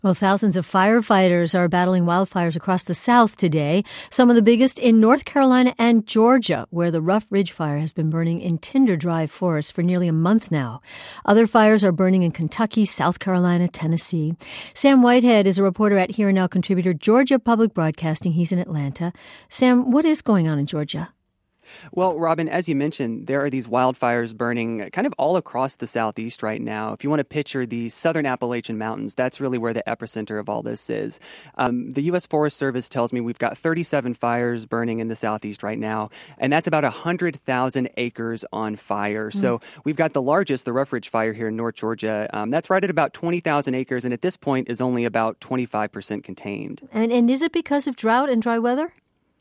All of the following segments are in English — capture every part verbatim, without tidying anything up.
Well, thousands of firefighters are battling wildfires across the South today, some of the biggest in North Carolina and Georgia, where the Rough Ridge Fire has been burning in tinder-dry forests for nearly a month now. Other fires are burning in Kentucky, South Carolina, Tennessee. Sam Whitehead is a reporter at Here and Now contributor, Georgia Public Broadcasting. He's in Atlanta. Sam, what is going on in Georgia? Well, Robin, as you mentioned, there are these wildfires burning kind of all across the Southeast right now. If you want to picture the southern Appalachian Mountains, that's really where the epicenter of all this is. Um, the U S Forest Service tells me we've got thirty-seven fires burning in the Southeast right now, and that's about one hundred thousand acres on fire. Mm. So we've got the largest, the Rough Ridge Fire here in North Georgia. Um, that's right at about twenty thousand acres, and at this point is only about twenty-five percent contained. And, and is it because of drought and dry weather?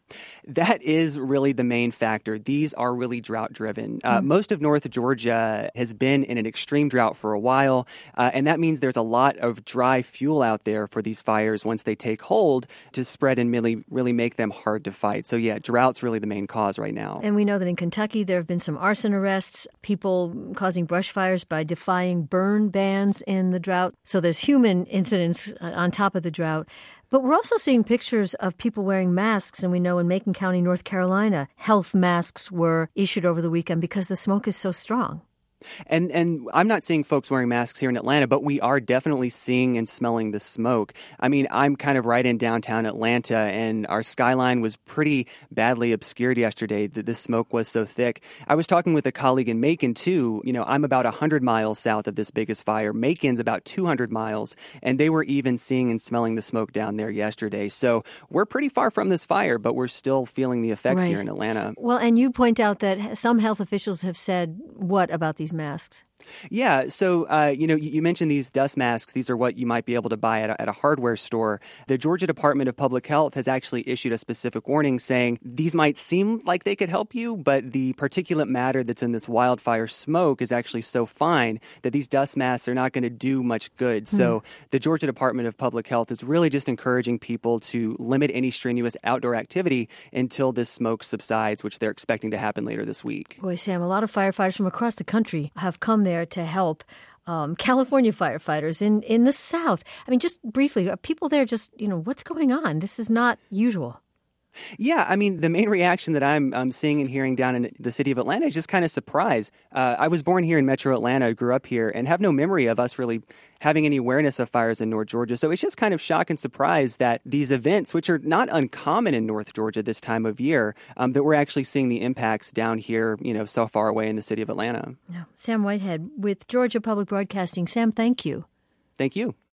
That is really the main factor. These are really drought-driven. Uh, mm. Most of North Georgia has been in an extreme drought for a while, uh, and that means there's a lot of dry fuel out there for these fires once they take hold to spread and really, really make them hard to fight. So, yeah, drought's really the main cause right now. And we know that in Kentucky there have been some arson arrests, people causing brush fires by defying burn bans in the drought. So there's human incidents on top of the drought. But we're also seeing pictures of people wearing masks, and we know in Macon County, North Carolina, health masks were issued over the weekend because the smoke is so strong. And and I'm not seeing folks wearing masks here in Atlanta, but we are definitely seeing and smelling the smoke. I mean, I'm kind of right in downtown Atlanta, and our skyline was pretty badly obscured yesterday. The, the smoke was so thick. I was talking with a colleague in Macon, too. You know, I'm about one hundred miles south of this biggest fire. Macon's about two hundred miles, and they were even seeing and smelling the smoke down there yesterday. So we're pretty far from this fire, but we're still feeling the effects right. here in Atlanta. Well, and you point out that some health officials have said what about these masks? Yeah. So, uh, you know, you, you mentioned these dust masks. These are what you might be able to buy at a, at a hardware store. The Georgia Department of Public Health has actually issued a specific warning saying these might seem like they could help you, but the particulate matter that's in this wildfire smoke is actually so fine that these dust masks are not going to do much good. Hmm. So the Georgia Department of Public Health is really just encouraging people to limit any strenuous outdoor activity until this smoke subsides, which they're expecting to happen later this week. Boy, Sam, a lot of firefighters from across the country have come there to help um, California firefighters in, in the South. I mean, just briefly, are people there just, you know, what's going on? This is not usual. Yeah, I mean, the main reaction that I'm, I'm seeing and hearing down in the city of Atlanta is just kind of surprise. Uh, I was born here in Metro Atlanta, grew up here, and have no memory of us really having any awareness of fires in North Georgia. So it's just kind of shock and surprise that these events, which are not uncommon in North Georgia this time of year, um, that we're actually seeing the impacts down here, you know, so far away in the city of Atlanta. Yeah. Sam Whitehead with Georgia Public Broadcasting. Sam, thank you. Thank you.